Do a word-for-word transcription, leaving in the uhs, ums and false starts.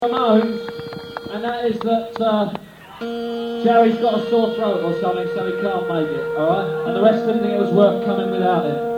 Ramones, and that is that uh, Jerry's got a sore throat or something, so he can't make it, alright? And the rest didn't think it was worth coming without him.